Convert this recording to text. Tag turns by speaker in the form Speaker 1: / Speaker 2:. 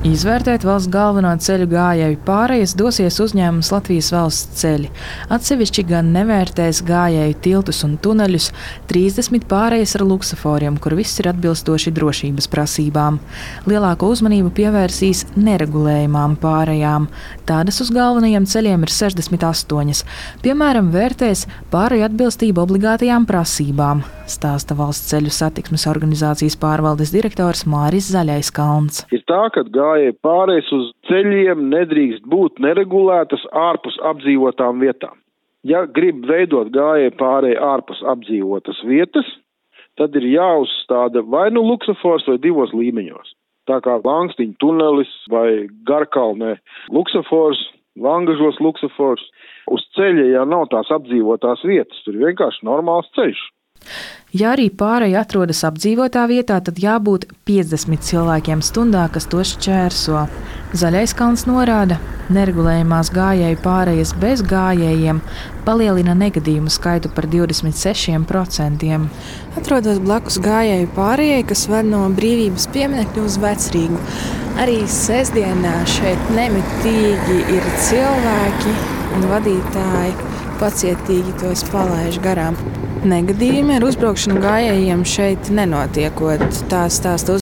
Speaker 1: Izvērtēt valsts galveno ceļu gājēju pārējas dosies uzņēmums Latvijas valsts ceļi. Atsevišķi gan nevērtēs gājēju tiltus un tuneļus, 30 pārējas ar luksaforiem, kur viss ir atbilstoši drošības prasībām. Lielāko uzmanību pievērsīs neregulējumām pārējām. Tādas uz galvenajiem ceļiem ir 68. Piemēram, vērtēs pārēju atbilstību obligātajām prasībām, stāsta Valsts ceļu satiksmes organizācijas pārvaldes direktors Māris Zaļais-Kalns.
Speaker 2: Ir tā, ka gājēju pārējas uz ceļiem nedrīkst būt neregulētas ārpus apdzīvotām vietām. Ja grib veidot gājēju pārēju ārpus apdzīvotas vietas, tad ir jāuzstāda vai nu luksafors vai 2 līmeņos. Tā kā Langstiņu tunelis vai Garkalnē luksafors, Langažos luksafors. Uz ceļa jau nav tās apdzīvotās vietas, tur ir vienkārši normāls ceļš.
Speaker 1: Ja arī pārēja atrodas apdzīvotā vietā, tad jābūt 50 cilvēkiem stundā, kas to šķērso. Zaļais-Kalns norāda, neregulējumās gājēju pārējas bez gājējiem palielina negadījumu skaitu par 26%.
Speaker 3: Atrodos blakus gājēju pārējai, kas ved no Brīvības pieminekļa uz Vecrīgu. Arī sestdienā šeit nemitīgi ir cilvēki un vadītāji pacietīgi tos palaiž garām. Negadījumi ar uzbraukšanu gājējiem šeit nenotiekot, tā stāsta